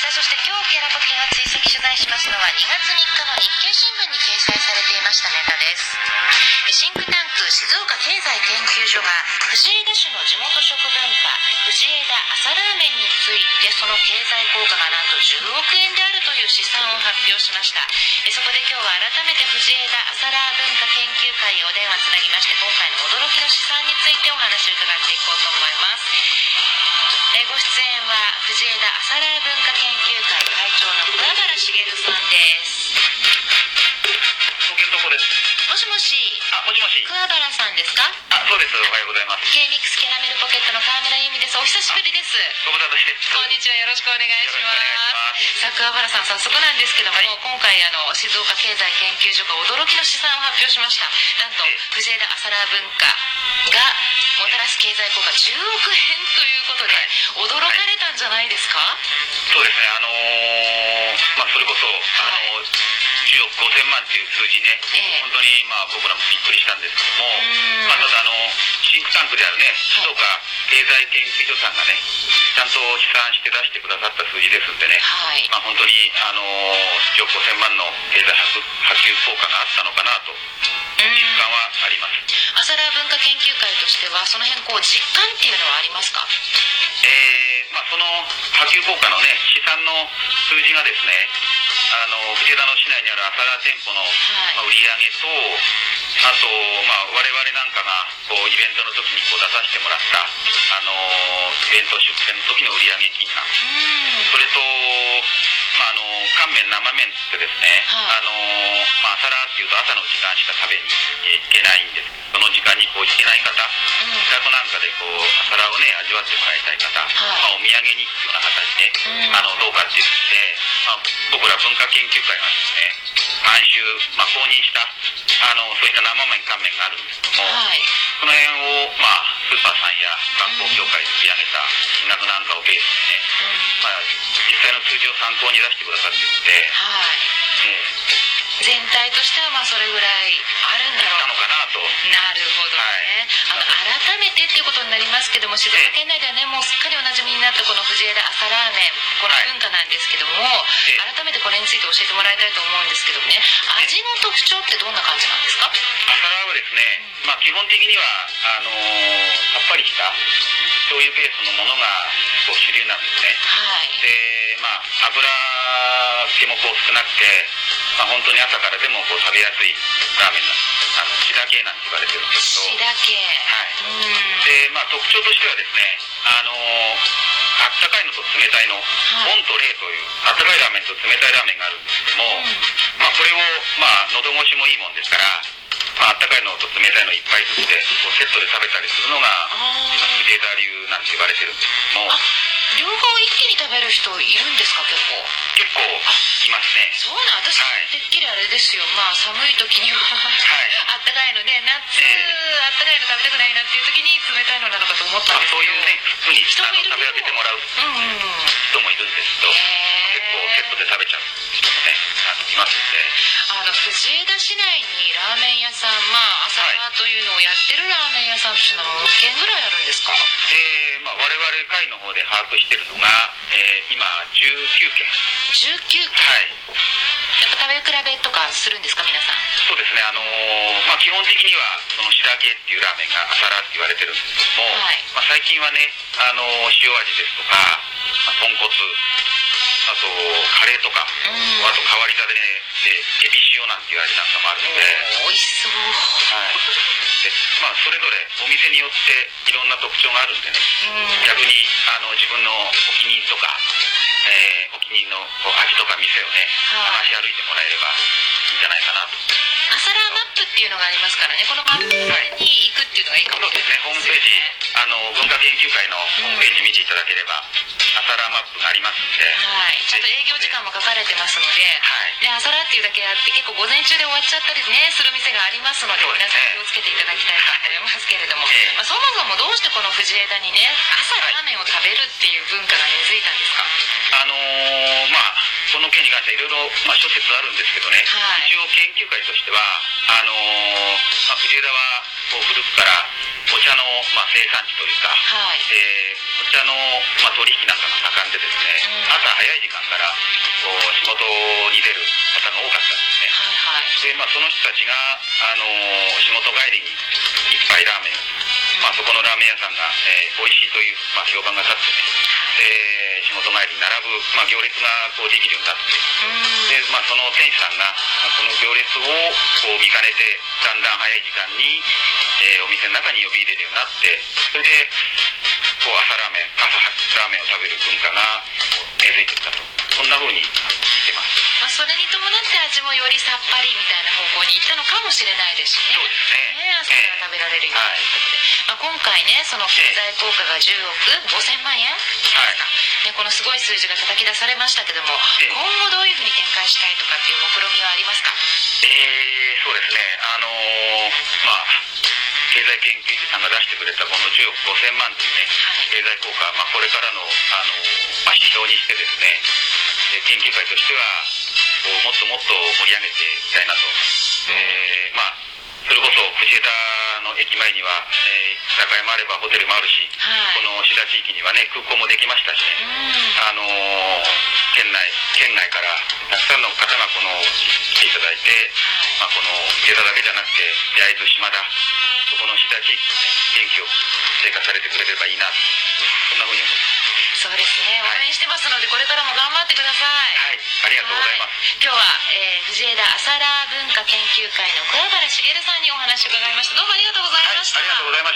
さあ、そして今日ケラポケが追跡取材しますのは2月3日の日経新聞に掲載されていましたネタです。シンクタンク静岡経済研究所が藤枝市の地元食文化藤枝朝ラーメンについてその経済効果がなんと10億円であるという試算を発表しました。そこで今日は改めて藤枝朝ラー文化研究会へお電話つなぎまして、今回の驚きの試算についてお話を伺っていこうと思います。ご出演は藤枝朝ラー文化研究会会長の桑原茂さんです。 東京どこです。 もしもし。 もしもし。 桑原さんですか。 そうです。おはようございます。 K ミックスキャラメルポケットの川村由美です。お久しぶりです。 ご無沙汰して。 こんにちは、よろしくお願いします。さあ、桑原さん、早速なんですけども、今回静岡経済研究所が驚きの試算を発表しました。なんと藤枝朝ラー文化がもたらす経済効果10億円ということで、驚かれたんじゃないですか。 そうですね。それこそ10億5000万っていう数字ね、本当に僕らもびっくりしたんですけども、ただシンクタンクであるね、静岡経済研究所さんがね、ちゃんと試算して出してくださった数字ですんでね、本当に10億5000万の経済波及効果があったのかなと実感はあります。 朝ラー文化研究会としてはその辺実感っていうのはありますか。 その波及効果のね、試算の数字がですね、藤枝の市内にある朝ラー店舗の売り上げと、あと我々なんかがイベントの時に出させてもらったイベント出店の時の売上金額、それと乾麺生麺ってですね、朝ラーっていうと朝の時間しか食べに行けないんです。その時間に行けない方、自宅なんかで朝ラーをね味わってもらいたい方、お土産にっていうような形で、どうかって言って、僕ら文化研究会がですね、毎週、公認したそういった生麺乾麺があるんですけども、その辺をスーパーさんや観光協会で売り上げた金額なんかをベースにね、実際の数字を参考に出してくださっているので、 全体としてはそれぐらいあるんだろうのかなと。 なるほどね。改めてっていうことになりますけども、静岡県内ではね、もうすっかりおなじみになったこの藤枝朝ラーメン、この文化なんですけども、改めてこれについて教えてもらいたいと思うんですけどね、味の特徴ってどんな感じなんですか。 朝ラーはですね、基本的にはさっぱりした醤油ベースのものが主流なんですね。で油気も少なくて、本当に朝からでも食べやすいラーメンなんです。白系なんて言われてるんですけど、 白系、 で特徴としてはですね、あったかいのと冷たいの、温と冷というあったかいラーメンと冷たいラーメンがあるんですけども、これを喉越しもいいもんですから、あったかいのと冷たいの1杯ずつでセットで食べたりするのが藤枝流なんて言われてるんですけども、 両方一気に食べる人いるんですか。 結構いますね。 そうなん、私てっきりあれですよ、寒い時にはあったかいので、夏あったかいの食べたくないなっていう時に冷たいのなのかと思ったんですけど、 そういうねふうに食べ分けてもらう人もいるんですけど、結構セットで食べちゃう人もねいますんで、 藤枝市内にラーメン屋さん、朝ラーというのをやってるラーメン屋さんとしての何軒ぐらいあるんですか。 我々会の方で把握しているのが、今19件。 19件。やっぱ食べ比べとかするんですか、皆さん。 そうですね。基本的にはその白系っていうラーメンが朝ラーって言われてるんですけども、最近はね塩味ですとか、豚骨、あとカレーとか、あと変わり種でエビ塩なんていう味なんかもあるので、 美味しそう。 でそれぞれお店によっていろんな特徴があるんでね、逆に自分のお気に入りとか、お気に入りの味とか店をね探し歩いてもらえればいいんじゃないかなと。 朝ラーマップっていうのがありますからね、このマップに行くっていうのがいいかもしれないですね。 ホームページ、文化研究会のホームページ見ていただければ、朝ラーマップがありますんで、 ちゃんと営業時間も書かれてますので、朝ラーっていうだけあって結構午前中で終わっちゃったりねする店がありますので、皆さん気をつけていただきたいと思いますけれども、そもそもどうしてこの藤枝にね朝ラーメンを食べるっていう文化が根付いたんですか。 この件に関してはいろいろ諸説あるんですけどね、一応研究会としては藤枝は古くからお茶の、生産地というか、お茶の、取引なんかが盛んでですね、朝早い時間から仕事に出る方が多かったんですね。で、その人たちが仕事帰りに一杯ラーメンを、そこのラーメン屋さんが、美味しいという、評判が立ってね、で仕事帰りに並ぶ、行列ができるようになって、で、その店主さんが、その行列を見かねてだんだん早い時間に、お店の中に呼び入れるようになって、それで朝ラーメンを食べる文化が根付いていったと、そんな風に聞いてます。 それに伴って味もよりさっぱりみたいな方向に行ったのかもしれないですしね。 そうですね。 朝から食べられるようにということで、今回ね、その経済効果が10億5000万円ですか、このすごい数字が叩き出されましたけども、今後どういうふうに展開したいとかっていう目論みはありますか？ そうですね、経済研究所さんが出してくれたこの10億5000万というね、経済効果、これからの、指標にしてですね、研究会としてはもっともっと盛り上げていきたいなと。それこそ藤枝の駅前には、居酒屋もあればホテルもあるし、この志田地域にはね、空港もできましたしね、県外からたくさんの方が来ていただいて、この藤枝だけじゃなくて焼津、島田、そこの志田地域にね、元気を生活されてくれればいいな、そんなふうに思います。 そうですね、応援してますので、これからも頑張ってください。 ありがとうございます。 今日は、藤枝朝ラー文化研究会の桑原茂さんにお話を伺いました。どうもありがとうございました。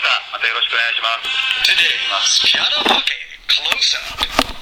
ありがとうございました。またよろしくお願いします。 Today's Shadow Pocket Close Up.